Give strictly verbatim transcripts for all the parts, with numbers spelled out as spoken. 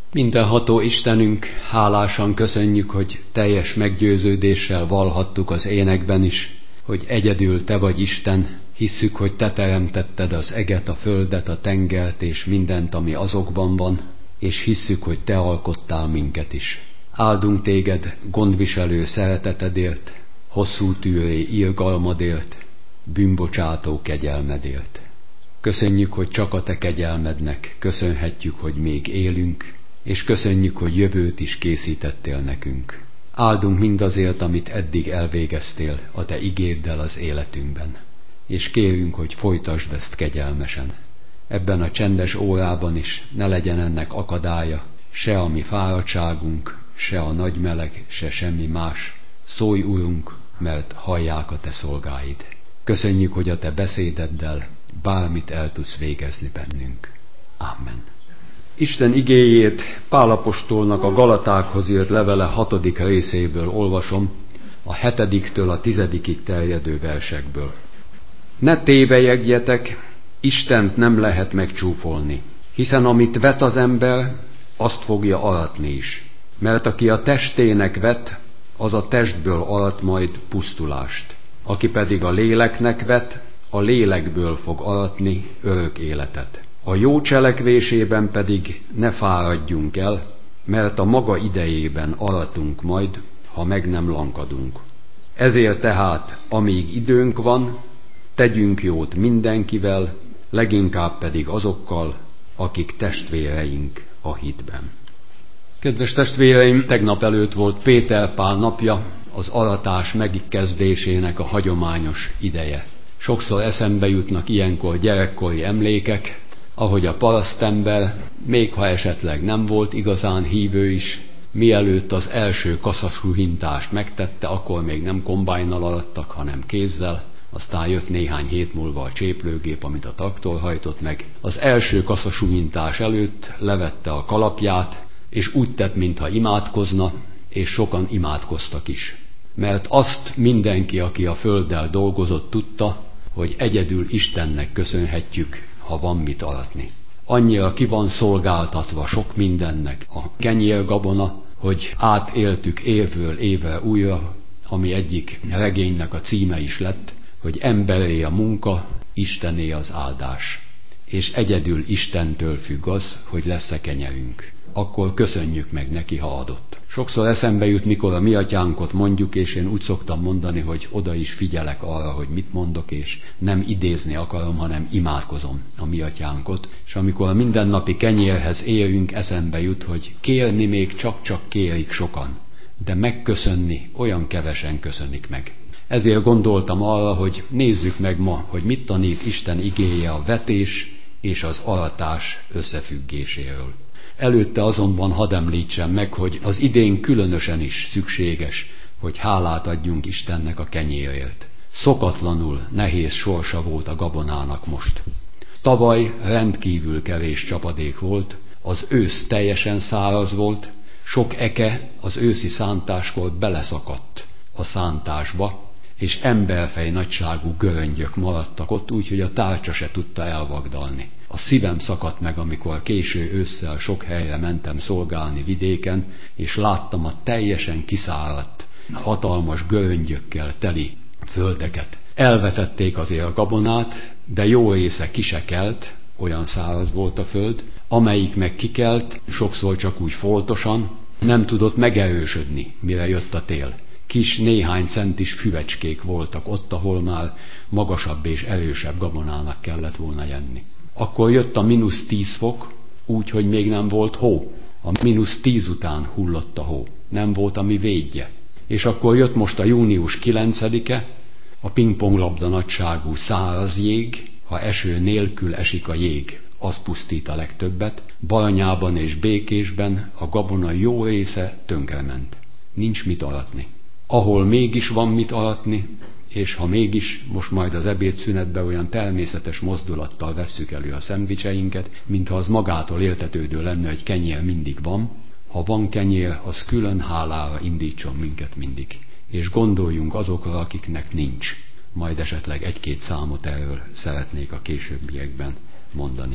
Mindenható Istenünk, hálásan köszönjük, hogy teljes meggyőződéssel vallhattuk az énekben is, hogy egyedül Te vagy Isten, hisszük, hogy Te teremtetted az eget, a földet, a tengert és mindent, ami azokban van, és hisszük, hogy Te alkottál minket is. Áldunk Téged gondviselő szeretetedért, hosszú tűré irgalmadért, bűnbocsátó kegyelmedért. Köszönjük, hogy csak a Te kegyelmednek köszönhetjük, hogy még élünk, és köszönjük, hogy jövőt is készítettél nekünk. Áldunk mindazért, amit eddig elvégeztél a Te igéddel az életünkben, és kérünk, hogy folytasd ezt kegyelmesen. Ebben a csendes órában is ne legyen ennek akadálya, se a mi fáradtságunk, se a nagy meleg, se semmi más. Szólj, Urunk, mert hallják a Te szolgáid. Köszönjük, hogy a Te beszédeddel bármit el tudsz végezni bennünk. Amen. Isten igéjét Pál apostolnak a Galatákhoz írt levele hatodik részéből olvasom, a hetediktől a tizedikig terjedő versekből. Ne tévejegjetek, Istent nem lehet megcsúfolni, hiszen amit vet az ember, azt fogja aratni is. Mert aki a testének vet, az a testből arat majd pusztulást. Aki pedig a léleknek vet, a lélekből fog aratni örök életet. A jó cselekvésében pedig ne fáradjunk el, mert a maga idejében aratunk majd, ha meg nem lankadunk. Ezért tehát, amíg időnk van, tegyünk jót mindenkivel, leginkább pedig azokkal, akik testvéreink a hitben. Kedves testvéreim, tegnap előtt volt Péter Pál napja, az aratás megkezdésének a hagyományos ideje. Sokszor eszembe jutnak ilyenkor gyerekkori emlékek, ahogy a parasztember, még ha esetleg nem volt igazán hívő is, mielőtt az első kaszasuhintást megtette, akkor még nem kombájnnal arattak, hanem kézzel, aztán jött néhány hét múlva a cséplőgép, amit a traktor hajtott meg. Az első kaszasuhintás előtt levette a kalapját, és úgy tett, mintha imádkozna, és sokan imádkoztak is. Mert azt mindenki, aki a földdel dolgozott, tudta, hogy egyedül Istennek köszönhetjük, ha van mit aratni. Annyira ki van szolgáltatva sok mindennek a kenyérgabona, hogy átéltük évről évre újra, ami egyik regénynek a címe is lett, hogy emberé a munka, Istené az áldás. És egyedül Istentől függ az, hogy lesz-e kenyerünk. Akkor köszönjük meg neki, ha adott. Sokszor eszembe jut, mikor a mi atyánkot mondjuk, és én úgy szoktam mondani, hogy oda is figyelek arra, hogy mit mondok, és nem idézni akarom, hanem imádkozom a mi atyánkot. És amikor a mindennapi kenyérhez érünk, eszembe jut, hogy kérni még csak-csak kérik sokan, de megköszönni olyan kevesen köszönik meg. Ezért gondoltam arra, hogy nézzük meg ma, hogy mit tanít Isten igéje a vetés és az aratás összefüggéséről. Előtte azonban hadd említsem meg, hogy az idén különösen is szükséges, hogy hálát adjunk Istennek a kenyérért. Szokatlanul nehéz sorsa volt a gabonának most. Tavaly rendkívül kevés csapadék volt, az ősz teljesen száraz volt, sok eke az őszi szántáskor beleszakadt a szántásba, és emberfej nagyságú göröngyök maradtak ott, úgyhogy a tárcsa se tudta elvagdalni. A szívem szakadt meg, amikor késő ősszel sok helyre mentem szolgálni vidéken, és láttam a teljesen kiszáradt, hatalmas göröngyökkel teli földeket. Elvetették azért a gabonát, de jó része ki se kelt, olyan száraz volt a föld, amelyik meg kikelt, sokszor csak úgy foltosan, nem tudott megerősödni, mire jött a tél. Kis néhány centis füvecskék voltak ott, ahol már magasabb és erősebb gabonának kellett volna jenni. Akkor jött a mínusz tíz fok, úgy, hogy még nem volt hó. A mínusz tíz után hullott a hó. Nem volt, ami védje. És akkor jött most a június kilencedike, a pingponglabda nagyságú száraz jég, ha eső nélkül esik a jég, az pusztít a legtöbbet. Baranyában és Békésben a gabona jó része tönkrement. Nincs mit aratni. Ahol mégis van mit aratni, és ha mégis most majd az ebédszünetben olyan természetes mozdulattal vesszük elő a szendvicseinket, mintha az magától éltetődő lenne, hogy kenyér mindig van, ha van kenyér, az külön hálára indítson minket mindig. És gondoljunk azokra, akiknek nincs. Majd esetleg egy-két számot erről szeretnék a későbbiekben mondani.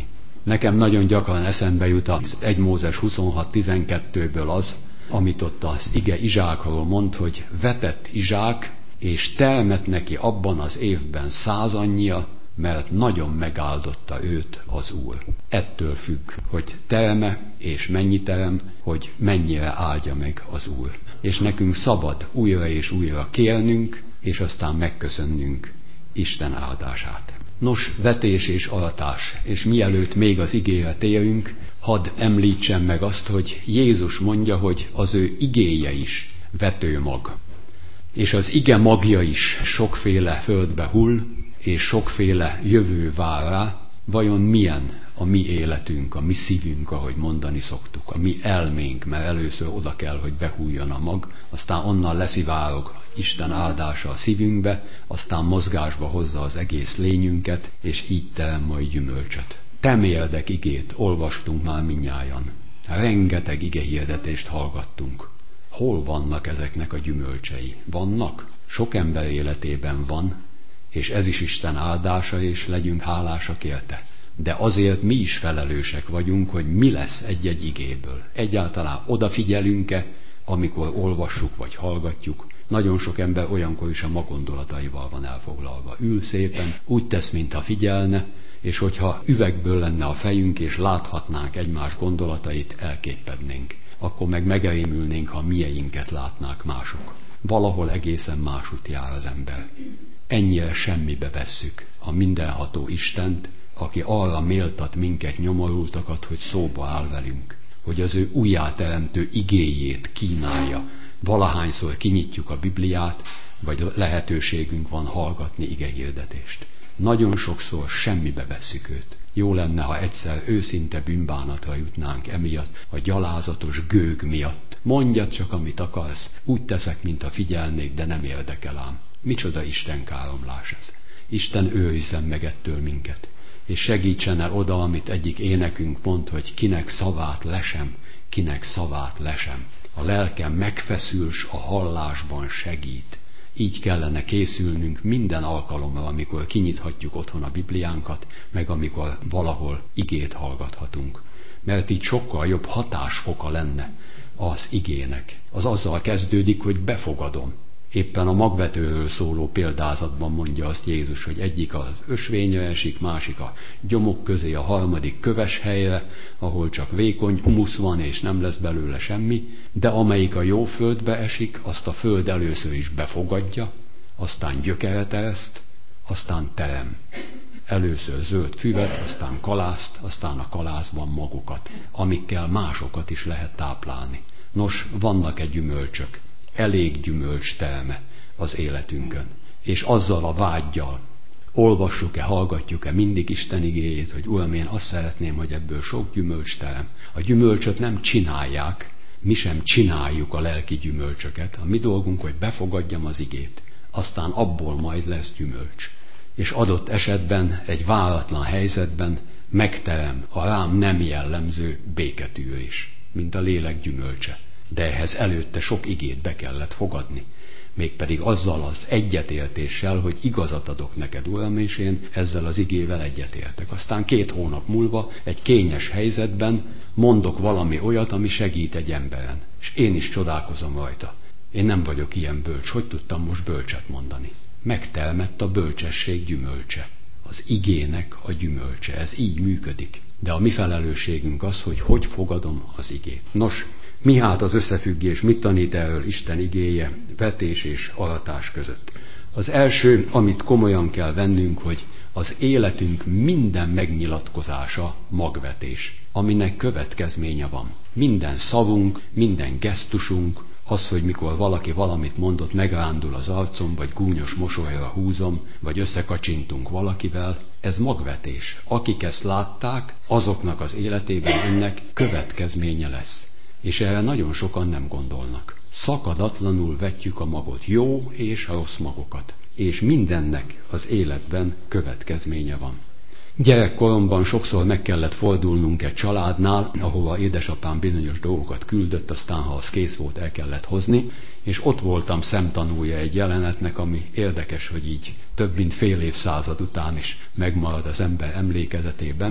Nekem nagyon gyakran eszembe jut az egy Mózes huszonhat tizenkettőből az, amit ott az ige Izsákról mond, hogy vetett Izsák, és telmet neki abban az évben száz annyia, mert nagyon megáldotta őt az Úr. Ettől függ, hogy terme és mennyi terem, hogy mennyire áldja meg az Úr. És nekünk szabad újra és újra kérnünk, és aztán megköszönnünk Isten áldását. Nos, vetés és aratás, és mielőtt még az igére térünk, hadd említsem meg azt, hogy Jézus mondja, hogy az ő igéje is vetőmag. És az ige magja is sokféle földbe hull, és sokféle jövő vár rá. Vajon milyen a mi életünk, a mi szívünk, ahogy mondani szoktuk, a mi elménk, mert először oda kell, hogy behulljon a mag, aztán onnan leszivárog Isten áldása a szívünkbe, aztán mozgásba hozza az egész lényünket, és így terem majd gyümölcsöt. Temérdek igét olvastunk már mindnyájan. Rengeteg igehirdetést hallgattunk. Hol vannak ezeknek a gyümölcsei? Vannak? Sok ember életében van, és ez is Isten áldása, és legyünk hálásak érte. De azért mi is felelősek vagyunk, hogy mi lesz egy-egy igéből. Egyáltalán odafigyelünk-e, amikor olvassuk vagy hallgatjuk. Nagyon sok ember olyankor is a magondolataival van elfoglalva. Ül szépen, úgy tesz, mintha figyelne, és hogyha üvegből lenne a fejünk, és láthatnánk egymás gondolatait, elképednénk. Akkor meg megrémülnénk, ha mieinket látnák mások. Valahol egészen másút jár az ember. Ennyire semmibe vesszük a mindenható Istent, aki arra méltat minket nyomorultakat, hogy szóba áll velünk, hogy az ő újjáteremtő igéjét kínálja. Valahányszor kinyitjuk a Bibliát, vagy lehetőségünk van hallgatni igehirdetést. Nagyon sokszor semmibe vesszük őt. Jó lenne, ha egyszer őszinte bűnbánatra jutnánk emiatt, a gyalázatos gőg miatt. Mondjad csak, amit akarsz, úgy teszek, mintha figyelnék, de nem érdekel ám. Micsoda Isten káromlás ez. Isten őrizzen meg ettől minket, és segítsen el oda, amit egyik énekünk mond, hogy kinek szavát lesem, kinek szavát lesem. A lelkem megfeszül, s a hallásban segít. Így kellene készülnünk minden alkalommal, amikor kinyithatjuk otthon a Bibliánkat, meg amikor valahol igét hallgathatunk. Mert így sokkal jobb hatásfoka lenne az igének. Az azzal kezdődik, hogy befogadom. Éppen a magvetőről szóló példázatban mondja azt Jézus, hogy egyik az ösvényre esik, másik a gyomok közé, a harmadik köves helyre, ahol csak vékony humusz van, és nem lesz belőle semmi, de amelyik a jó földbe esik, azt a föld először is befogadja, aztán gyökeret ereszt, aztán terem. Először zöld füvet, aztán kalászt, aztán a kalászban magokat, amikkel másokat is lehet táplálni. Nos, vannak-e gyümölcsök? Elég gyümölcs terme az életünkön. És azzal a vággyal olvassuk-e, hallgatjuk-e mindig Isten igéjét, hogy Uram, én azt szeretném, hogy ebből sok gyümölcs terem. A gyümölcsöt nem csinálják, mi sem csináljuk a lelki gyümölcsöket. A mi dolgunk, hogy befogadjam az igét, aztán abból majd lesz gyümölcs. És adott esetben, egy váratlan helyzetben megterem a rám nem jellemző béketűrés, mint a lélek gyümölcse. De ehhez előtte sok igét be kellett fogadni. Mégpedig azzal az egyetértéssel, hogy igazat adok neked, Uram, és én ezzel az igével egyetértek. Aztán két hónap múlva egy kényes helyzetben mondok valami olyat, ami segít egy emberen. És én is csodálkozom rajta. Én nem vagyok ilyen bölcs. Hogy tudtam most bölcset mondani? Megtermett a bölcsesség gyümölcse. Az igének a gyümölcse. Ez így működik. De a mi felelősségünk az, hogy hogy fogadom az igét. Nos, mi hát az összefüggés, mit tanít erről Isten igéje vetés és aratás között? Az első, amit komolyan kell vennünk, hogy az életünk minden megnyilatkozása magvetés, aminek következménye van. Minden szavunk, minden gesztusunk, az, hogy mikor valaki valamit mondott, megrándul az arcom, vagy gúnyos mosolyra húzom, vagy összekacsintunk valakivel, ez magvetés. Akik ezt látták, azoknak az életében ennek következménye lesz. És erre nagyon sokan nem gondolnak. Szakadatlanul vetjük a magot, jó és rossz magokat. És mindennek az életben következménye van. Gyerekkoromban sokszor meg kellett fordulnunk egy családnál, ahova édesapám bizonyos dolgokat küldött, aztán ha az kész volt, el kellett hozni, és ott voltam szemtanúja egy jelenetnek, ami érdekes, hogy így több mint fél évszázad után is megmarad az ember emlékezetében.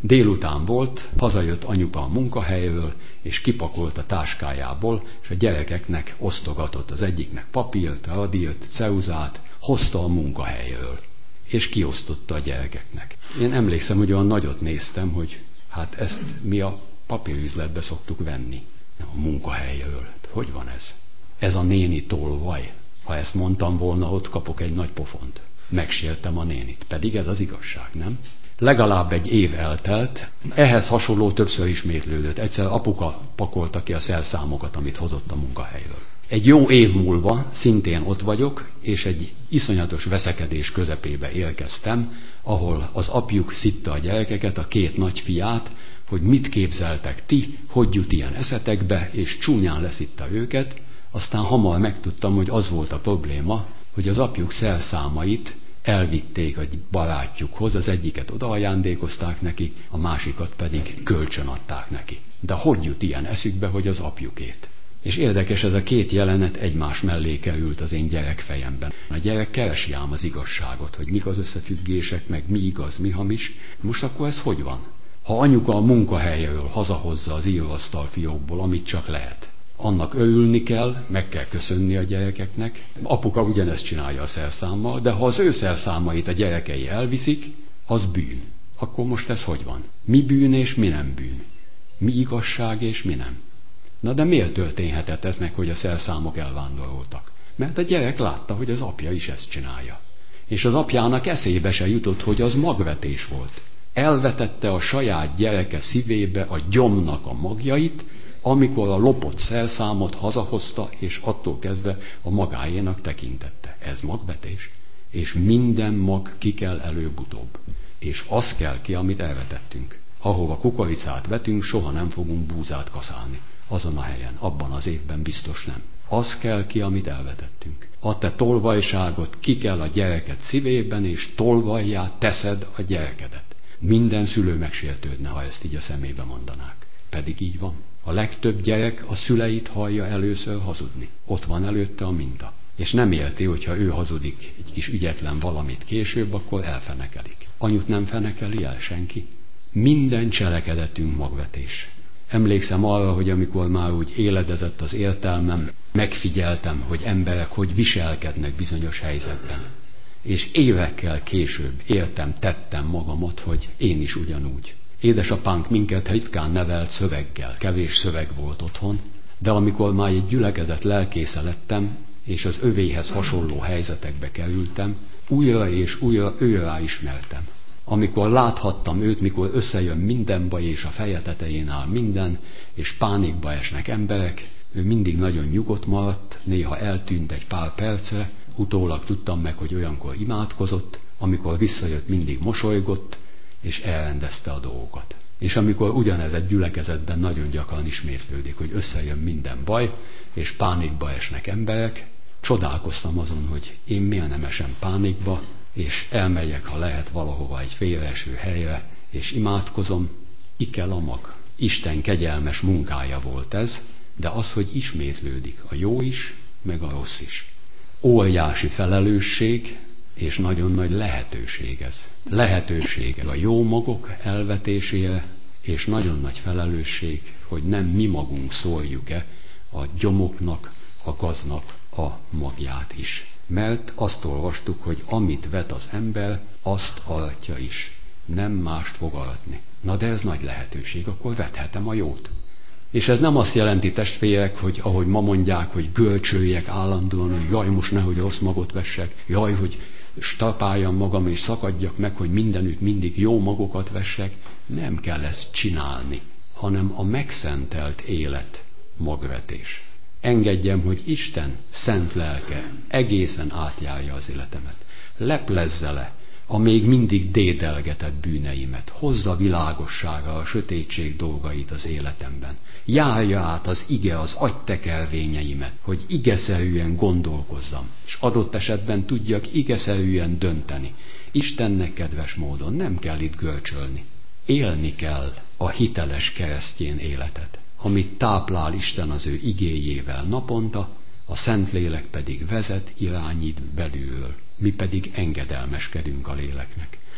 Délután volt, hazajött anyuka a munkahelyről, és kipakolt a táskájából, és a gyerekeknek osztogatott, az egyiknek papírt, radilt, ceuzát, hozta a munkahelyről, és kiosztotta a gyerekeknek. Én emlékszem, hogy olyan nagyot néztem, hogy hát ezt mi a papírüzletbe szoktuk venni, nem a munkahelyről. Hogy van ez? Ez a néni tolvaj. Ha ezt mondtam volna, ott kapok egy nagy pofont. Megsértem a nénit. Pedig ez az igazság, nem? Legalább egy év eltelt, ehhez hasonló többször ismétlődött. Egyszer apuka pakolta ki a szerszámokat, amit hozott a munkahelyről. Egy jó év múlva szintén ott vagyok, és egy iszonyatos veszekedés közepébe érkeztem, ahol az apjuk szitta a gyerekeket, a két nagyfiát, hogy mit képzeltek ti, hogy jut ilyen eszetekbe, és csúnyán leszitta őket. Aztán hamar megtudtam, hogy az volt a probléma, hogy az apjuk szerszámait elvitték egy barátjukhoz, az egyiket odaajándékozták neki, a másikat pedig kölcsön adták neki. De hogy jut ilyen eszükbe, hogy az apjukét? És érdekes, ez a két jelenet egymás mellé került az én gyerekfejemben. A gyerek keresi ám az igazságot, hogy mik az összefüggések, meg mi igaz, mi hamis. Most akkor ez hogy van? Ha anyuka a munkahelyről hazahozza az íróasztal fiókból, amit csak lehet, annak örülni kell, meg kell köszönni a gyerekeknek. Apuka ugyanezt csinálja a szerszámmal, de ha az ő szerszámait a gyerekei elviszik, az bűn. Akkor most ez hogy van? Mi bűn és mi nem bűn? Mi igazság és mi nem? Na de miért történhetett ez meg, hogy a szerszámok elvándoroltak? Mert a gyerek látta, hogy az apja is ezt csinálja. És az apjának eszébe se jutott, hogy az magvetés volt. Elvetette a saját gyereke szívébe a gyomnak a magjait, amikor a lopott szerszámot hazahozta, és attól kezdve a magáénak tekintette. Ez magvetés. És minden mag ki kell előbb-utóbb. És az kell ki, amit elvetettünk. Ahova kukoricát vetünk, soha nem fogunk búzát kaszálni. Azon a helyen, abban az évben biztos nem. Az kell ki, amit elvetettünk. A te tolvajságot ki kell a gyereket szívében, és tolvajjá teszed a gyerekedet. Minden szülő megsértődne, ha ezt így a szemébe mondanák. Pedig így van. A legtöbb gyerek a szüleit hallja először hazudni. Ott van előtte a minta. És nem érti, hogyha ő hazudik egy kis ügyetlen valamit később, akkor elfenekelik. Anyut nem fenekeli el senki. Minden cselekedetünk magvetés. Emlékszem arra, hogy amikor már úgy éledezett az értelmem, megfigyeltem, hogy emberek hogy viselkednek bizonyos helyzetben. És évekkel később értem, tettem magamat, hogy én is ugyanúgy. Édesapánk minket ritkán nevelt szöveggel, kevés szöveg volt otthon, de amikor már egy gyülekezet lelkésze lettem, és az övéhez hasonló helyzetekbe kerültem, újra és újra őrá ismertem. Amikor láthattam őt, mikor összejön minden baj, és a feje tetején áll minden, és pánikba esnek emberek, ő mindig nagyon nyugodt maradt, néha eltűnt egy pár percre, utólag tudtam meg, hogy olyankor imádkozott, amikor visszajött, mindig mosolygott, és elrendezte a dolgokat. És amikor ugyanez egy gyülekezetben nagyon gyakran ismétlődik, hogy összejön minden baj, és pánikba esnek emberek, csodálkoztam azon, hogy én miért nem esem pánikba, és elmegyek, ha lehet, valahova egy félreeső helyre, és imádkozom. Ikel a mag. Isten kegyelmes munkája volt ez, de az, hogy ismétlődik, a jó is, meg a rossz is. Óriási felelősség, és nagyon nagy lehetőség ez. Lehetőség a jó magok elvetésére, és nagyon nagy felelősség, hogy nem mi magunk szórjuk-e a gyomoknak, a gaznak a magját is. Mert azt olvastuk, hogy amit vet az ember, azt aratja is. Nem mást fog aratni. Na de ez nagy lehetőség, akkor vethetem a jót. És ez nem azt jelenti, testvérek, hogy ahogy ma mondják, hogy görcsöljek állandóan, hogy jaj, most nehogy rossz magot vessek, jaj, hogy stapáljam magam és szakadjak meg, hogy mindenütt mindig jó magokat vessek. Nem kell ezt csinálni, hanem a megszentelt élet magvetés. Engedjem, hogy Isten szent lelke egészen átjárja az életemet. Leplezze le a még mindig dédelgetett bűneimet. Hozza világosságra a sötétség dolgait az életemben. Járja át az ige az agytekervényeimet, hogy igeszerűen gondolkozzam, és adott esetben tudjak igeszerűen dönteni. Istennek kedves módon nem kell itt görcsölni. Élni kell a hiteles keresztjén életet, amit táplál Isten az ő igéjével naponta, a Szentlélek pedig vezet, irányít belülről. Mi pedig engedelmeskedünk a léleknek.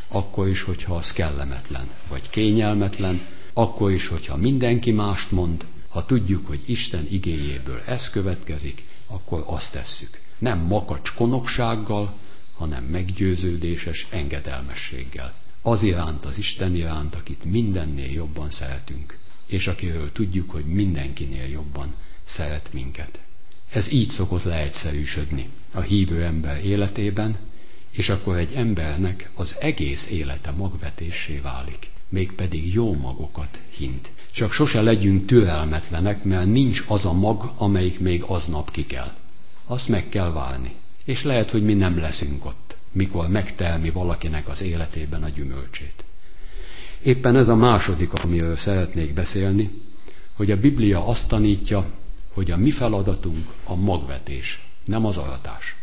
akkor is, hogyha az kellemetlen, vagy kényelmetlen, akkor is, hogyha mindenki mást mond, ha tudjuk, hogy Isten igéjéből ez következik, akkor azt tesszük. Nem makacs konoksággal, hanem meggyőződéses engedelmességgel. Az iránt, az Isten iránt, akit mindennél jobban szeretünk, és akiről tudjuk, hogy mindenkinél jobban szeret minket. Ez így szokott leegyszerűsödni a hívő ember életében, és akkor egy embernek az egész élete magvetéssé válik, mégpedig jó magokat hint. Csak sose legyünk türelmetlenek, mert nincs az a mag, amelyik még aznap ki kell. Azt meg kell várni. És lehet, hogy mi nem leszünk ott, mikor megtermi valakinek az életében a gyümölcsét. Éppen ez a második, amiről szeretnék beszélni, hogy a Biblia azt tanítja, hogy a mi feladatunk a magvetés, nem az aratás.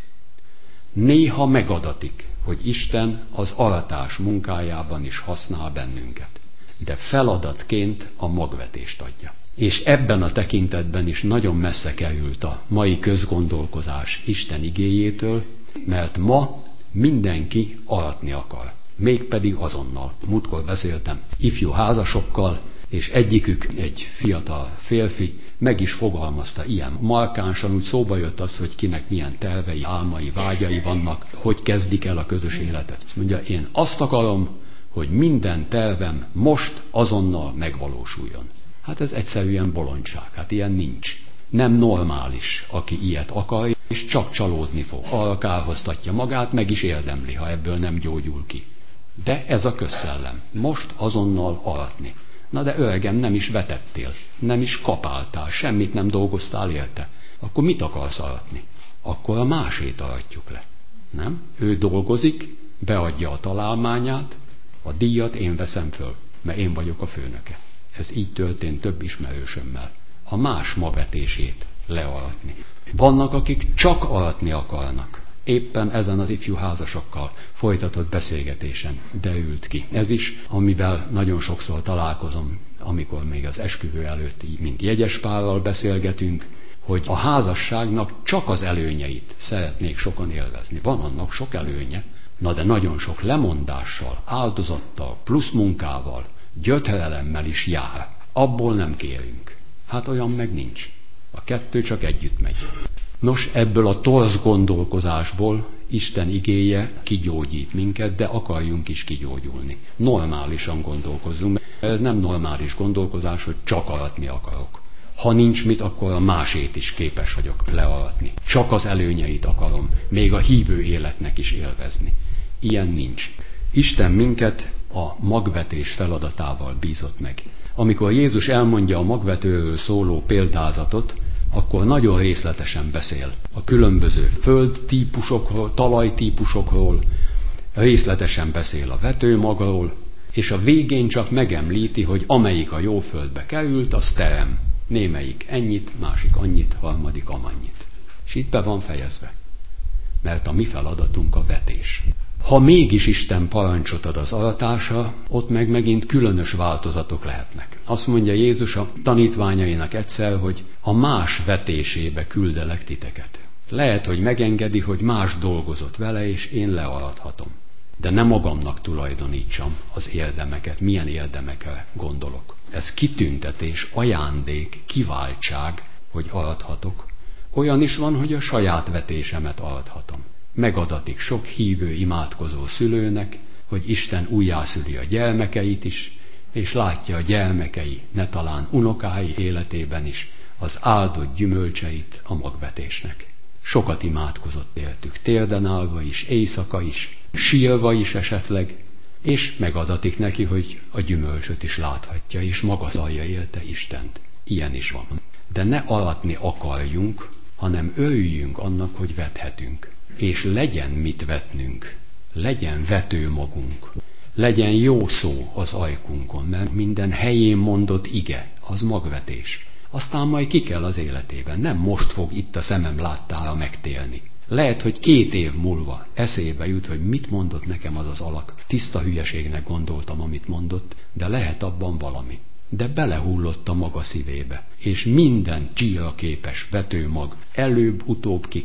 Néha megadatik, hogy Isten az aratás munkájában is használ bennünket, de feladatként a magvetést adja. És ebben a tekintetben is nagyon messze került a mai közgondolkozás Isten igéjétől, mert ma mindenki aratni akar. Mégpedig azonnal. Múltkor beszéltem ifjú házasokkal, és egyikük, egy fiatal férfi, meg is fogalmazta ilyen markánsan, úgy szóba jött az, hogy kinek milyen tervei, álmai, vágyai vannak, hogy kezdik el a közös életet. Azt mondja, én azt akarom, hogy minden tervem most azonnal megvalósuljon. Hát ez egyszerűen bolondság, hát ilyen nincs. Nem normális, aki ilyet akar, és csak csalódni fog. Arra kárhoztatja magát, meg is érdemli, ha ebből nem gyógyul ki. De ez a közszellem. Most azonnal aratni. Na de öregem, nem is vetettél, nem is kapáltál, semmit nem dolgoztál érte. Akkor mit akarsz aratni? Akkor a másét aratjuk le. Nem? Ő dolgozik, beadja a találmányát, a díjat én veszem föl, mert én vagyok a főnöke. Ez így történt több ismerősömmel. A más mavetését learatni. Vannak, akik csak aratni akarnak. Éppen ezen az ifjú házasokkal folytatott beszélgetésen derült ki. Ez is, amivel nagyon sokszor találkozom, amikor még az esküvő előtt így, mint jegyespárral beszélgetünk, hogy a házasságnak csak az előnyeit szeretnék sokan élvezni. Van annak sok előnye, na de nagyon sok lemondással, áldozattal, plusz munkával, gyötrelemmel is jár. Abból nem kérünk. Hát olyan meg nincs. A kettő csak együtt megy. Nos, ebből a torz gondolkozásból Isten igéje kigyógyít minket, de akarjunk is kigyógyulni. Normálisan gondolkozzunk. Ez nem normális gondolkozás, hogy csak aratni akarok. Ha nincs mit, akkor a másét is képes vagyok learatni. Csak az előnyeit akarom, még a hívő életnek is élvezni. Ilyen nincs. Isten minket a magvetés feladatával bízott meg. Amikor Jézus elmondja a magvetőről szóló példázatot, akkor nagyon részletesen beszél a különböző földtípusokról, talajtípusokról, részletesen beszél a vetőmagról, és a végén csak megemlíti, hogy amelyik a jó földbe került, az terem. Némelyik ennyit, másik annyit, harmadik amannyit. És itt be van fejezve. Mert a mi feladatunk a vetés. Ha mégis Isten parancsot ad az aratásra, ott meg megint különös változatok lehetnek. Azt mondja Jézus a tanítványainak egyszer, hogy a más vetésébe küldelek titeket. Lehet, hogy megengedi, hogy más dolgozott vele, és én learathatom. De nem magamnak tulajdonítsam az érdemeket, milyen érdemekre gondolok. Ez kitüntetés, ajándék, kiváltság, hogy arathatok. Olyan is van, hogy a saját vetésemet arathatom. Megadatik sok hívő, imádkozó szülőnek, hogy Isten újjászüli a gyermekeit is, és látja a gyermekei, ne talán unokái életében is az áldott gyümölcseit a magvetésnek. Sokat imádkozott értük, térden állva is, éjszaka is, sírva is esetleg, és megadatik neki, hogy a gyümölcsöt is láthatja, és magasztalja érte Istent. Ilyen is van. De ne aratni akarjunk, hanem örüljünk annak, hogy vethetünk. És legyen mit vetnünk, legyen vetőmagunk, legyen jó szó az ajkunkon, mert minden helyén mondott ige, az magvetés. Aztán majd ki kell az életében, nem most fog itt a szemem láttára megtérni. Lehet, hogy két év múlva eszébe jut, hogy mit mondott nekem az az alak. Tiszta hülyeségnek gondoltam, amit mondott, de lehet abban valami. De belehullott a maga szívébe, és minden csíra képes vetőmag előbb-utóbb ki kell.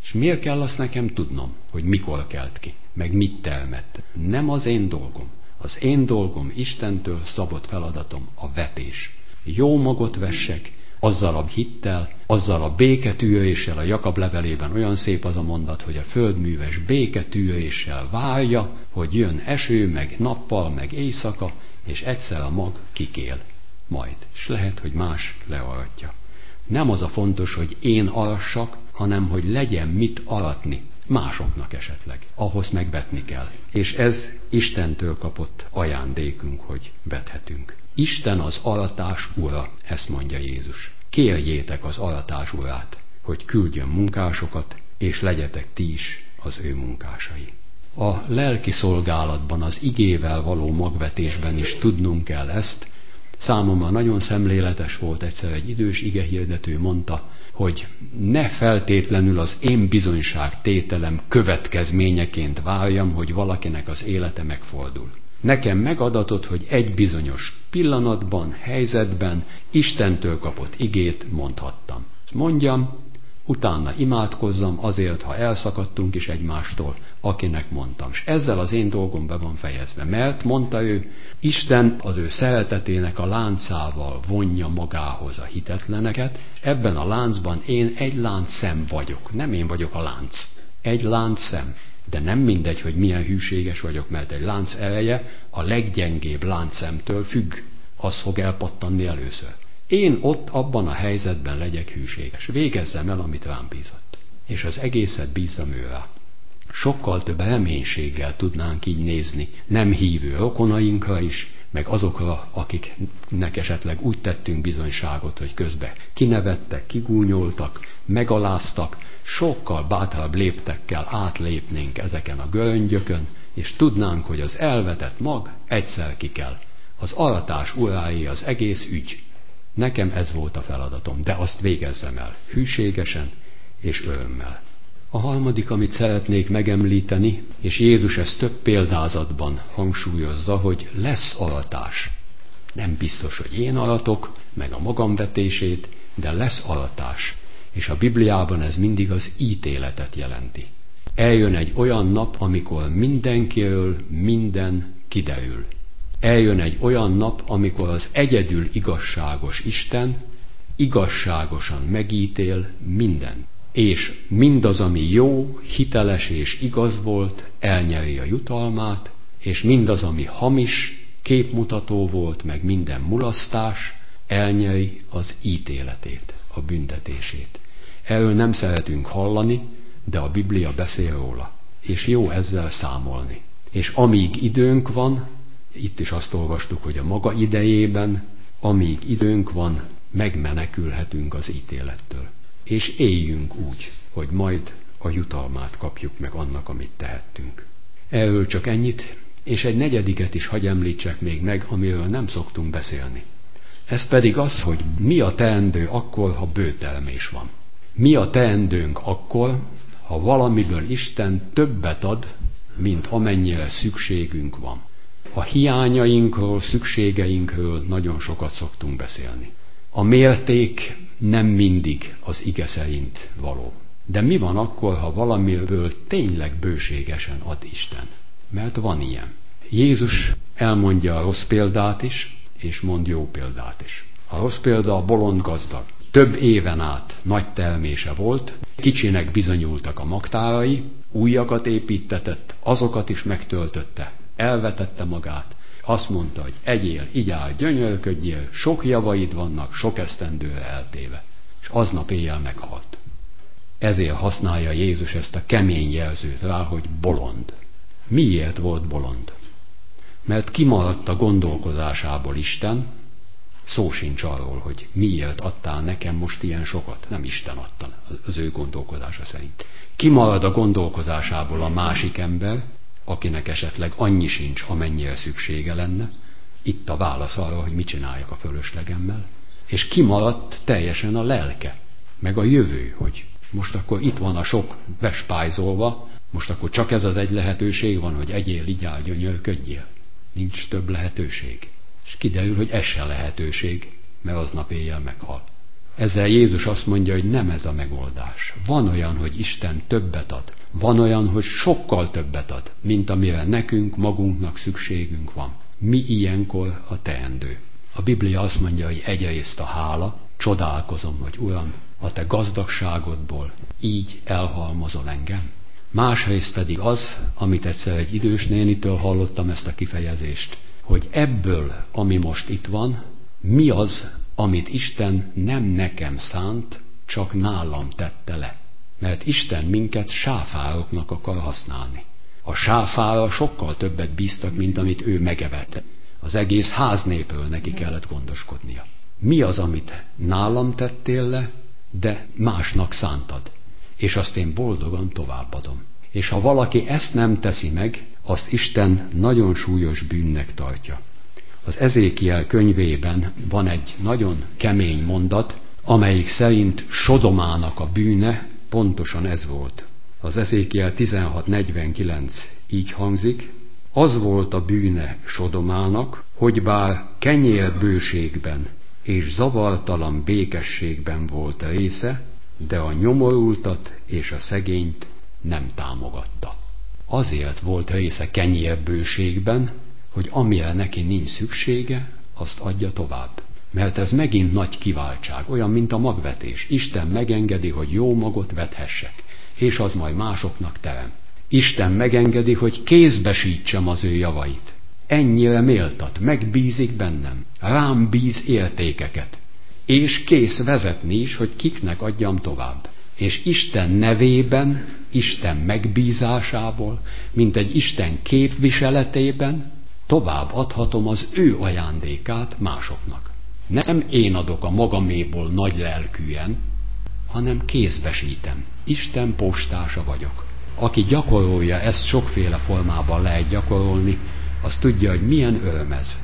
És miért kell azt nekem tudnom, hogy mikor kelt ki, meg mit termett? Nem az én dolgom. Az én dolgom, Istentől szabott feladatom a vetés. Jó magot vessek, azzal a hittel, azzal a béketűréssel, a Jakab levelében olyan szép az a mondat, hogy a földműves béketűréssel várja, hogy jön eső, meg nappal, meg éjszaka, és egyszer a mag kikél majd. És lehet, hogy más learatja. Nem az a fontos, hogy én arassak, hanem hogy legyen mit aratni. Másoknak esetleg. Ahhoz megvetni kell. És ez Istentől kapott ajándékunk, hogy vethetünk. Isten az aratás ura, ezt mondja Jézus. Kérjétek az aratás urát, hogy küldjön munkásokat, és legyetek ti is az ő munkásai. A lelki szolgálatban, az igével való magvetésben is tudnunk kell ezt. Számomra nagyon szemléletes volt, egyszer egy idős igehirdető mondta, hogy ne feltétlenül az én bizonyságtételem következményeként várjam, hogy valakinek az élete megfordul. Nekem megadatott, hogy egy bizonyos pillanatban, helyzetben Istentől kapott igét mondhattam. Mondjam, utána imádkozzam azért, ha elszakadtunk is egymástól, akinek mondtam. És ezzel az én dolgom be van fejezve. Mert, mondta ő, Isten az ő szeretetének a láncával vonja magához a hitetleneket. Ebben a láncban én egy láncszem vagyok. Nem én vagyok a lánc. Egy láncszem. De nem mindegy, hogy milyen hűséges vagyok, mert egy lánc ereje a leggyengébb láncszemtől függ. Az fog elpattanni először. Én ott abban a helyzetben legyek hűséges. Végezzem el, amit rám bízott. És az egészet bízzam őre. Sokkal több reménységgel tudnánk így nézni nem hívő rokonainkra is, meg azokra, akiknek esetleg úgy tettünk bizonyságot, hogy közben kinevettek, kigúnyoltak, megaláztak, sokkal bátrabb léptekkel átlépnénk ezeken a göröngyökön, és tudnánk, hogy az elvetett mag egyszer ki kell. Az aratás uráé az egész ügy. Nekem ez volt a feladatom, de azt végezzem el hűségesen és örömmel. A harmadik, amit szeretnék megemlíteni, és Jézus ezt több példázatban hangsúlyozza, hogy lesz aratás. Nem biztos, hogy én aratok, meg a magamvetését, de lesz aratás. És a Bibliában ez mindig az ítéletet jelenti. Eljön egy olyan nap, amikor mindenkiről minden kiderül. Eljön egy olyan nap, amikor az egyedül igazságos Isten igazságosan megítél mindent. És mindaz, ami jó, hiteles és igaz volt, elnyeri a jutalmát, és mindaz, ami hamis, képmutató volt, meg minden mulasztás, elnyeri az ítéletét, a büntetését. Erről nem szeretünk hallani, de a Biblia beszél róla, és jó ezzel számolni. És amíg időnk van, itt is azt olvastuk, hogy a maga idejében, amíg időnk van, megmenekülhetünk az ítélettől. És éljünk úgy, hogy majd a jutalmát kapjuk meg annak, amit tehettünk. Erről csak ennyit, és egy negyediket is hagy említsek még meg, amiről nem szoktunk beszélni. Ez pedig az, hogy mi a teendő akkor, ha bőtermés van. Mi a teendőnk akkor, ha valamiből Isten többet ad, mint amennyire szükségünk van. A hiányainkról, szükségeinkről nagyon sokat szoktunk beszélni. A mérték nem mindig az ige szerint való. De mi van akkor, ha valamiből tényleg bőségesen ad Isten? Mert van ilyen. Jézus elmondja a rossz példát is, és mond jó példát is. A rossz példa a bolond gazdag. Több éven át nagy termése volt, kicsinek bizonyultak a magtárai, újakat építetett, azokat is megtöltötte, elvetette magát. Azt mondta, hogy egyél, igyál, gyönyörködjél, sok javaid vannak, sok esztendőre eltéve. És aznap éjjel meghalt. Ezért használja Jézus ezt a kemény jelzőt rá, hogy bolond. Miért volt bolond? Mert kimaradt a gondolkozásából Isten, szó sincs arról, hogy miért adtál nekem most ilyen sokat. Nem Isten adta az ő gondolkozása szerint. Kimarad a gondolkozásából a másik ember, akinek esetleg annyi sincs, amennyire szüksége lenne. Itt a válasz arra, hogy mit csináljak a fölöslegemmel. És kimaradt teljesen a lelke, meg a jövő, hogy most akkor itt van a sok bespájzolva, most akkor csak ez az egy lehetőség van, hogy egyél, igyál, gyönyörködjél. Nincs több lehetőség. És kiderül, hogy ez se lehetőség, mert aznap éjjel meghal. Ezzel Jézus azt mondja, hogy nem ez a megoldás. Van olyan, hogy Isten többet ad. Van olyan, hogy sokkal többet ad, mint amire nekünk, magunknak szükségünk van. Mi ilyenkor a teendő? A Biblia azt mondja, hogy egyrészt a hála, csodálkozom, hogy Uram, a te gazdagságodból így elhalmozol engem. Másrészt pedig az, amit egyszer egy idős nénitől hallottam ezt a kifejezést, hogy ebből, ami most itt van, mi az, amit Isten nem nekem szánt, csak nálam tette le. Mert Isten minket sáfároknak akar használni. A sáfára sokkal többet bíztak, mint amit ő megevett. Az egész háznépről neki kellett gondoskodnia. Mi az, amit nálam tettél le, de másnak szántad? És azt én boldogan továbbadom. És ha valaki ezt nem teszi meg, azt Isten nagyon súlyos bűnnek tartja. Az Ezékiel könyvében van egy nagyon kemény mondat, amelyik szerint Sodomának a bűne pontosan ez volt. Az Ezékiel tizenhat negyvenkilenc így hangzik: az volt a bűne Sodomának, hogy bár kenyérbőségben és zavartalan békességben volt része, de a nyomorultat és a szegényt nem támogatta. Azért volt része kenyérbőségben, hogy amire neki nincs szüksége, azt adja tovább. Mert ez megint nagy kiváltság, olyan, mint a magvetés. Isten megengedi, hogy jó magot vethessek, és az majd másoknak terem. Isten megengedi, hogy kézbesítsem az ő javait. Ennyire méltat, megbízik bennem, rám bíz értékeket. És kész vezetni is, hogy kiknek adjam tovább. És Isten nevében, Isten megbízásából, mint egy Isten képviseletében tovább adhatom az ő ajándékát másoknak. Nem én adok a magaméból nagy lelkűen, hanem kézbesítem. Isten postása vagyok. Aki gyakorolja, ezt sokféle formában lehet gyakorolni, az tudja, hogy milyen öröm ez.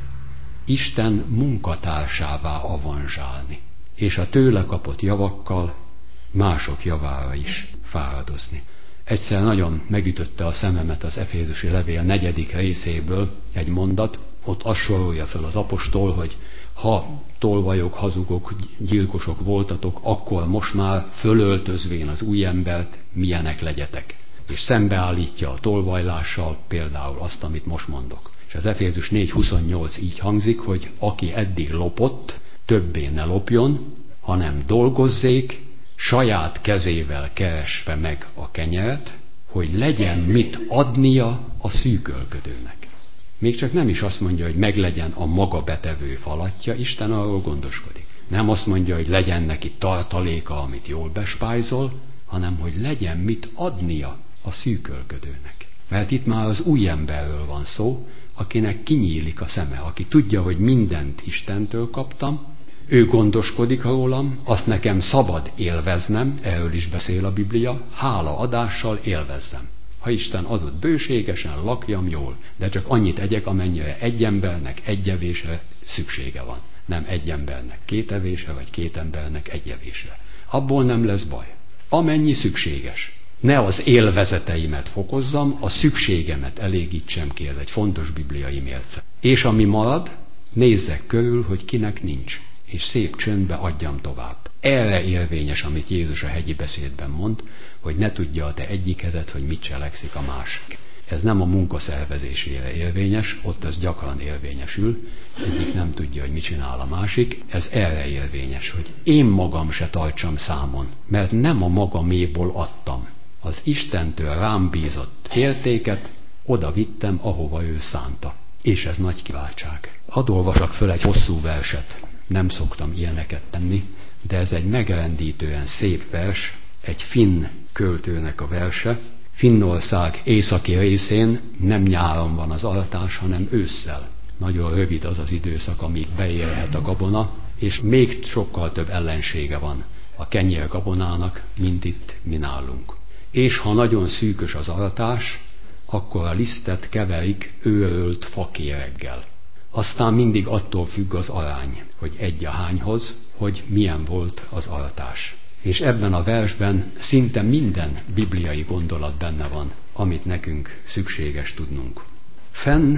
Isten munkatársává avanzsálni, és a tőle kapott javakkal mások javára is fáradozni. Egyszer nagyon megütötte a szememet az Efézusi levél negyedik részéből egy mondat, ott azt sorolja fel az apostol, hogy ha tolvajok, hazugok, gyilkosok voltatok, akkor most már fölöltözvén az új embert, milyenek legyetek. És szembeállítja a tolvajlással például azt, amit most mondok. És az Efézus négy huszonnyolc így hangzik, hogy aki eddig lopott, többé ne lopjon, hanem dolgozzék, saját kezével keresve meg a kenyeret, hogy legyen mit adnia a szűkölködőnek. Még csak nem is azt mondja, hogy meglegyen a maga betevő falatja, Isten arról gondoskodik. Nem azt mondja, hogy legyen neki tartaléka, amit jól bespájzol, hanem hogy legyen mit adnia a szűkölködőnek. Mert itt már az új emberről van szó, akinek kinyílik a szeme, aki tudja, hogy mindent Istentől kaptam, ő gondoskodik rólam, azt nekem szabad élveznem, erről is beszél a Biblia, hálaadással élvezzem. Ha Isten adott bőségesen, lakjam jól, de csak annyit egyek, amennyire egy embernek egy evésre szüksége van. Nem egy embernek két evésre, vagy két embernek egy evésre. Abból nem lesz baj. Amennyi szükséges. Ne az élvezeteimet fokozzam, a szükségemet elégítsem ki, ez egy fontos bibliai mérce. És ami marad, nézzek körül, hogy kinek nincs, és szép csöndbe adjam tovább. Erre érvényes, amit Jézus a hegyi beszédben mond, hogy ne tudja a te egyik kezed, hogy mit cselekszik a másik. Ez nem a munka szervezésére érvényes, ott ez gyakran érvényesül, egyik nem tudja, hogy mit csinál a másik, ez erre érvényes, hogy én magam se tartsam számon, mert nem a magaméból adtam. Az Istentől rám bízott értéket oda vittem, ahova ő szánta. És ez nagy kiváltság. Hadd olvasak föl egy hosszú verset. Nem szoktam ilyeneket tenni, de ez egy megrendítően szép vers, egy finn költőnek a verse. Finnország északi részén nem nyáron van az aratás, hanem ősszel. Nagyon rövid az az időszak, amíg beérhet a gabona, és még sokkal több ellensége van a kenyér gabonának, mint itt mi nálunk. És ha nagyon szűkös az aratás, akkor a lisztet keverik őrölt fakéreggel. Aztán mindig attól függ az arány, hogy egy a hányhoz, hogy milyen volt az aratás. És ebben a versben szinte minden bibliai gondolat benne van, amit nekünk szükséges tudnunk. Fenn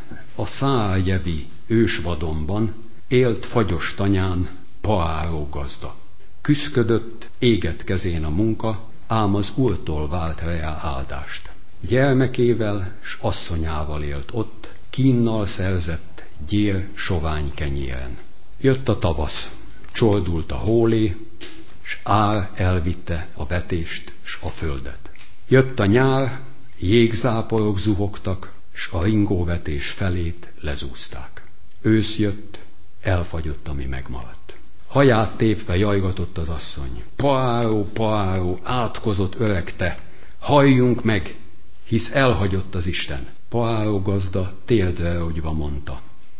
a Szájevi ősvadonban élt fagyos tanyán Paáró gazda. Küszködött, égett kezén a munka, ám az Úrtól vált reá áldást. Gyermekével s asszonyával élt ott, kínnal szerzett gyér sovány kenyéren. Jött a tavasz, csoldult a hólé, s ár elvitte a vetést s a földet. Jött a nyár, jégzáporok zuhogtak, s a ringóvetés felét lezúzták. Ősz jött, elfagyott, ami megmaradt. Haját tépve jajgatott az asszony. Paáró, paáró, átkozott öreg te, halljunk meg, hisz elhagyott az Isten. Paáró gazda térdre rogyva mondta.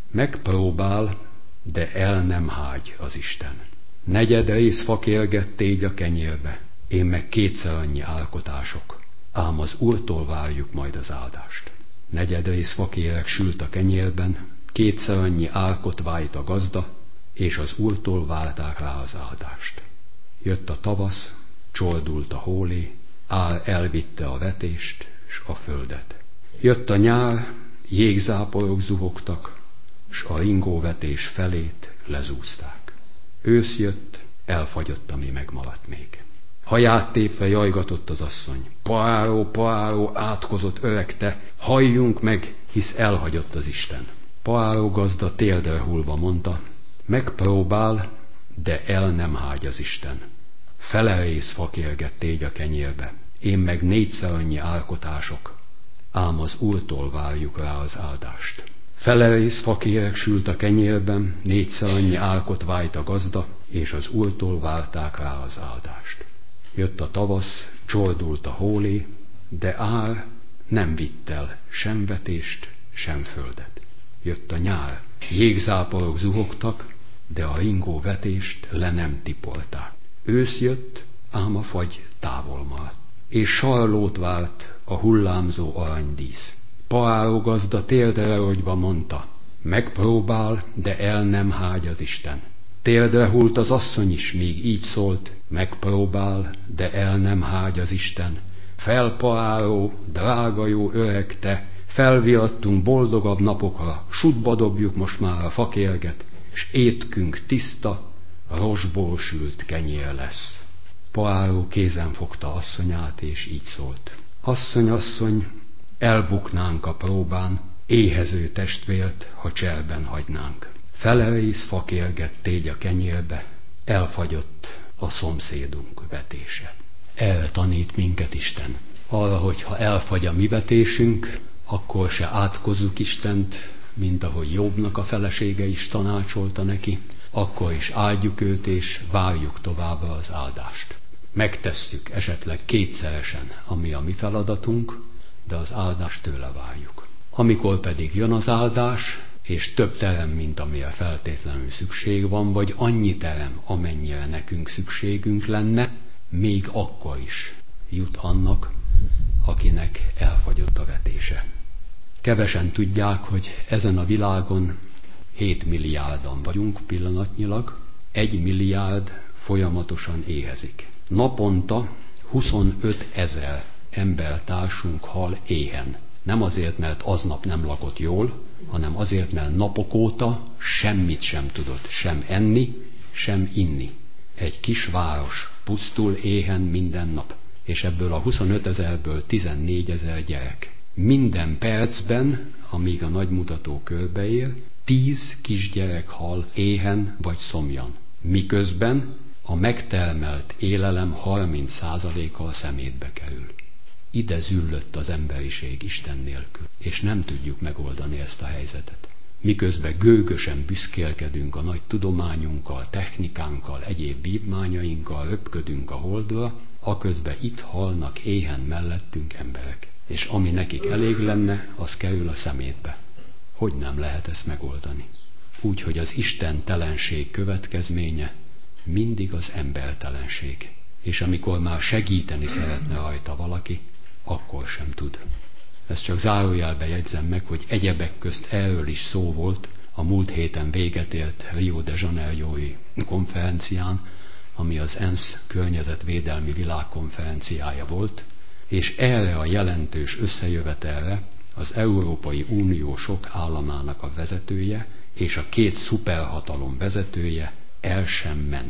Megpróbál, de el nem hágy az Isten. Negyed rész fa kérget tégy a kenyérbe, én meg kétszer annyi álkotások, ám az Úrtól várjuk majd az áldást. Negyed rész fakéreg sült a kenyérben, kétszer annyi álkot vájt a gazda, és az Úrtól várták rá az áldást. Jött a tavasz, csoldult a hólé, ár elvitte a vetést s a földet. Jött a nyár, jégzáporok zuhogtak, s a ringóvetés felét lezúzták. Ősz jött, elfagyott, ami megmaradt még. Haját tépve jajgatott az asszony. Paáró, paáró, átkozott öreg te, halljunk meg, hisz elhagyott az Isten. Paáró gazda térdre hullva mondta, megpróbál, de el nem hágy az Isten. Fele rész fa kérget tégy a kenyérbe, én meg négyszer annyi álkotások, ám az Úrtól várjuk rá az áldást. Fele rész fa kéreg sült a kenyérben, négyszer annyi álkot vájt a gazda, és az Úrtól várták rá az áldást. Jött a tavasz, csordult a hólé, de ár nem vitt el sem vetést, sem földet. Jött a nyár, jégzáporok zuhogtak, de a ringó vetést le nem tipolták. Ősz jött, ám a fagy távol maradt, és sarlót várt a hullámzó aranydísz. Paáró gazda térdre rogyva mondta, megpróbál, de el nem hágy az Isten. Térdre hult az asszony is, míg így szólt, megpróbál, de el nem hágy az Isten. Fel, Paáró, drága jó öreg te, felvillattunk boldogabb napokra, sutba dobjuk most már a fakérget, s étkünk tiszta, rosból sült kenyér lesz. Paáró kézen fogta asszonyát, és így szólt. Asszony, asszony, elbuknánk a próbán, éhező testvért, ha cserben hagynánk. Fele rész fa kérget tégy a kenyérbe, elfagyott a szomszédunk vetése. Erre tanít minket Isten. Arra, hogy ha elfagy a mi vetésünk, akkor se átkozzuk Istent, mint ahogy Jobbnak a felesége is tanácsolta neki, akkor is áldjuk őt, és várjuk továbbra az áldást. Megtesszük esetleg kétszeresen, ami a mi feladatunk, de az áldást tőle várjuk. Amikor pedig jön az áldás, és több terem, mint amire feltétlenül szükség van, vagy annyi terem, amennyire nekünk szükségünk lenne, még akkor is jut annak, akinek elfagyott a vetése. Kevesen tudják, hogy ezen a világon hét milliárdan vagyunk pillanatnyilag, egy milliárd folyamatosan éhezik. Naponta huszonöt ezer embertársunk hal éhen. Nem azért, mert aznap nem lakott jól, hanem azért, mert napok óta semmit sem tudott sem enni, sem inni. Egy kis város pusztul éhen minden nap, és ebből a huszonöt ezerből tizennégy ezer gyerek. Minden percben, amíg a nagymutató körbeér, tíz kisgyerek hal éhen vagy szomjan. Miközben a megtermelt élelem harminc százaléka a szemétbe kerül. Ide züllött az emberiség Isten nélkül, és nem tudjuk megoldani ezt a helyzetet. Miközben gőgösen büszkélkedünk a nagy tudományunkkal, technikánkkal, egyéb vívmányainkkal, röpködünk a holdra, aközben itt halnak éhen mellettünk emberek. És ami nekik elég lenne, az kerül a szemétbe. Hogy nem lehet ezt megoldani? Úgy, hogy az istentelenség következménye mindig az embertelenség. És amikor már segíteni szeretne rajta valaki, akkor sem tud. Ezt csak zárójelbe jegyzem meg, hogy egyebek közt erről is szó volt a múlt héten véget ért Rio de Janeiro-i konferencián, ami az ENSZ környezetvédelmi világkonferenciája volt, és erre a jelentős összejövetelre az Európai Unió sok államának a vezetője és a két szuperhatalom vezetője el sem ment.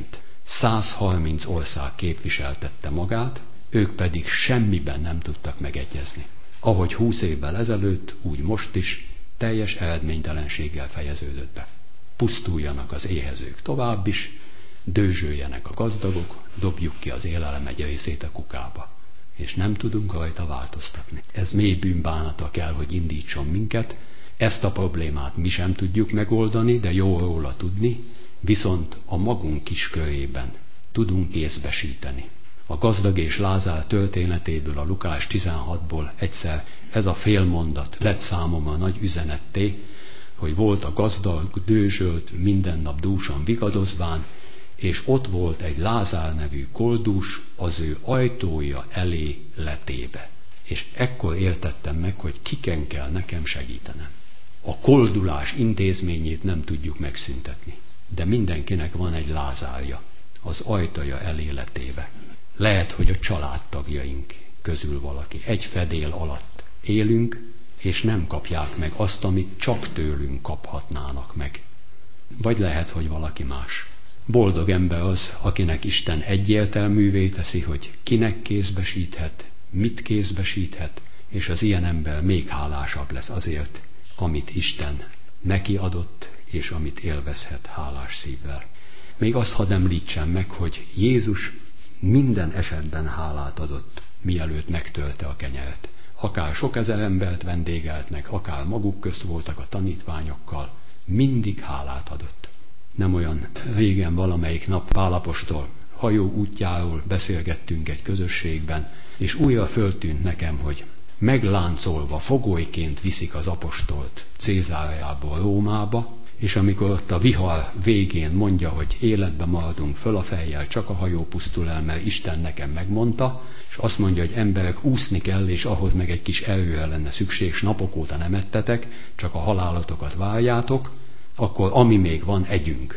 száz harminc ország képviseltette magát, ők pedig semmiben nem tudtak megegyezni. Ahogy húsz évvel ezelőtt, úgy most is teljes eredménytelenséggel fejeződött be. Pusztuljanak az éhezők tovább is, dőzsöljenek a gazdagok, dobjuk ki az élelem egy részét a kukába. És nem tudunk rajta változtatni. Ez mély bűnbánata kell, hogy indítson minket. Ezt a problémát mi sem tudjuk megoldani, de jó róla tudni, viszont a magunk kis körében tudunk észbesíteni. A gazdag és Lázár történetéből, a Lukás tizenhatból egyszer ez a félmondat lett számomra nagy üzenetté, hogy volt a gazdag, dőzsölt, minden nap dúsan vigadozván, és ott volt egy Lázár nevű koldus az ő ajtója elé letéve. És ekkor értettem meg, hogy kiken kell nekem segítenem. A koldulás intézményét nem tudjuk megszüntetni, de mindenkinek van egy Lázárja, az ajtaja elé letéve. Lehet, hogy a családtagjaink közül valaki. Egy fedél alatt élünk, és nem kapják meg azt, amit csak tőlünk kaphatnának meg. Vagy lehet, hogy valaki más. Boldog ember az, akinek Isten egyértelművé teszi, hogy kinek kézbesíthet, mit kézbesíthet, és az ilyen ember még hálásabb lesz azért, amit Isten neki adott, és amit élvezhet hálás szívvel. Még azt hadd említsem meg, hogy Jézus minden esetben hálát adott, mielőtt megtörte a kenyeret. Akár sok ezer embert vendégeltnek, akár maguk közt voltak a tanítványokkal, mindig hálát adott. Nem olyan régen valamelyik nap Pál apostol hajó útjáról beszélgettünk egy közösségben, és újra föltűnt nekem, hogy megláncolva fogolyként viszik az apostolt Cézáreából Rómába, és amikor ott a vihar végén mondja, hogy életbe maradunk föl a fejjel, csak a hajó pusztul el, mert Isten nekem megmondta, és azt mondja, hogy emberek, úszni kell, és ahhoz meg egy kis erőre lenne szükség, és napok óta nem ettetek, csak a halálotokat várjátok, akkor ami még van, együnk.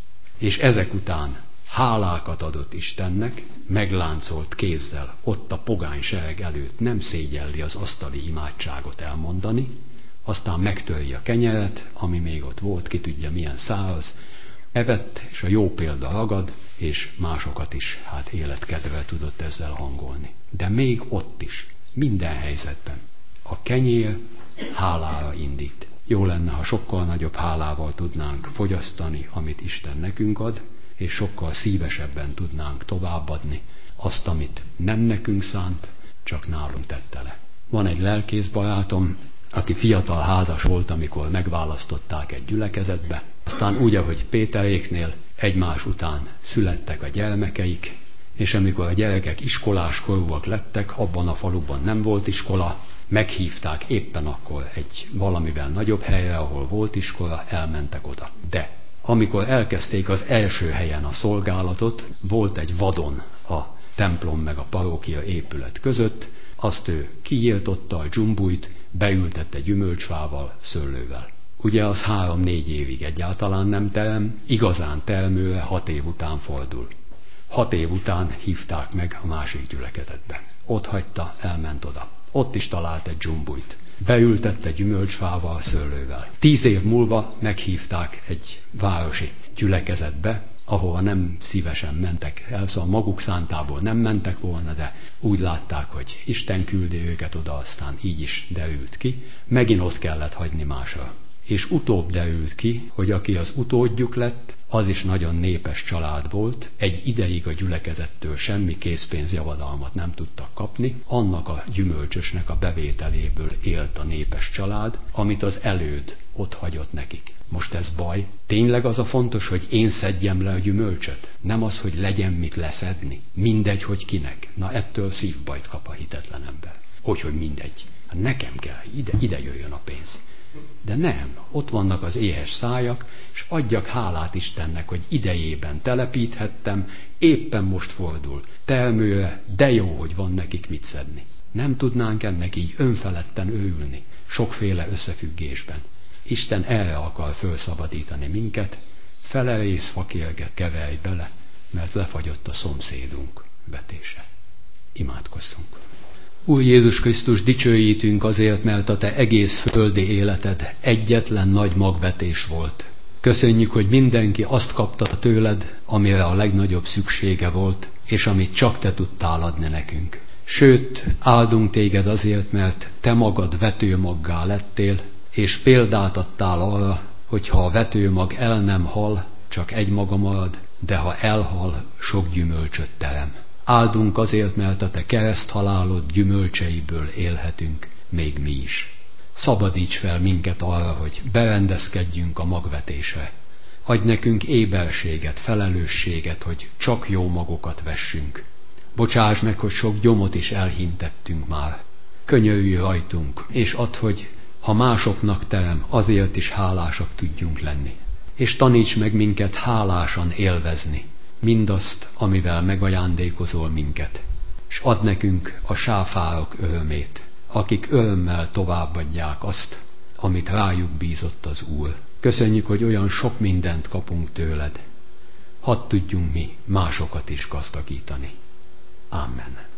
És ezek után hálákat adott Istennek, megláncolt kézzel ott a pogány sereg előtt, nem szégyelli az asztali imádságot elmondani, aztán megtörje a kenyeret, ami még ott volt, ki tudja milyen száraz, evett, és a jó példa ragad, és másokat is hát életkedvel tudott ezzel hangolni. De még ott is, minden helyzetben a kenyér hálára indít. Jó lenne, ha sokkal nagyobb hálával tudnánk fogyasztani, amit Isten nekünk ad, és sokkal szívesebben tudnánk továbbadni azt, amit nem nekünk szánt, csak nálunk tette le. Van egy lelkész barátom, aki fiatal házas volt, amikor megválasztották egy gyülekezetbe. Aztán úgy, ahogy Péteréknél egymás után születtek a gyermekeik, és amikor a gyerekek iskolás korúak lettek, abban a faluban nem volt iskola, meghívták éppen akkor egy valamivel nagyobb helyre, ahol volt iskola, elmentek oda. De amikor elkezdték az első helyen a szolgálatot, volt egy vadon a templom meg a parókia épület között, azt ő kiírtotta a dzsumbujt, beültette gyümölcsfával, szőlővel. Ugye az három-négy évig egyáltalán nem terem, igazán termőre hat év után fordul. Hat év után hívták meg a másik gyülekezetbe. Ott hagyta, elment oda. Ott is talált egy dzsumbujt. Beültette gyümölcsfával, szőlővel. Tíz év múlva meghívták egy városi gyülekezetbe, ahova nem szívesen mentek el, szóval maguk szántából nem mentek volna, de úgy látták, hogy Isten küldi őket oda, aztán így is derült ki. Megint ott kellett hagyni másra. És utóbb derült ki, hogy aki az utódjuk lett, az is nagyon népes család volt, egy ideig a gyülekezettől semmi készpénzjavadalmat nem tudtak kapni, annak a gyümölcsösnek a bevételéből élt a népes család, amit az előd ott hagyott nekik. Most ez baj? Tényleg az a fontos, hogy én szedjem le a gyümölcsöt? Nem az, hogy legyen mit leszedni? Mindegy, hogy kinek. Na ettől szívbajt kap a hitetlen ember. Hogy, hogy mindegy. Hát nekem kell, ide, ide jöjjön a pénz. De nem, ott vannak az éhes szájak, és adjak hálát Istennek, hogy idejében telepíthettem, éppen most fordul termőre, de jó, hogy van nekik mit szedni. Nem tudnánk ennek így önfeledten örülni, sokféle összefüggésben. Isten erre akar felszabadítani minket, felerész fakérget keverj bele, mert lefagyott a szomszédunk vetése. Imádkozzunk. Úr Jézus Krisztus, dicsőítünk azért, mert a te egész földi életed egyetlen nagy magvetés volt. Köszönjük, hogy mindenki azt kapta tőled, amire a legnagyobb szüksége volt, és amit csak te tudtál adni nekünk. Sőt, áldunk téged azért, mert te magad vetőmaggá lettél, és példát adtál arra, hogy ha a vetőmag el nem hal, csak egy maga marad, de ha elhal, sok gyümölcsöt terem. Áldunk azért, mert a te kereszthalálod gyümölcseiből élhetünk, még mi is. Szabadíts fel minket arra, hogy berendezkedjünk a magvetésre. Adj nekünk éberséget, felelősséget, hogy csak jó magokat vessünk. Bocsáss meg, hogy sok gyomot is elhintettünk már. Könyörülj rajtunk, és add, hogy ha másoknak terem, azért is hálásak tudjunk lenni. És taníts meg minket hálásan élvezni mindazt, amivel megajándékozol minket. És add nekünk a sáfárok örömét, akik örömmel továbbadják azt, amit rájuk bízott az Úr. Köszönjük, hogy olyan sok mindent kapunk tőled. Hadd tudjunk mi másokat is gazdagítani. Amen.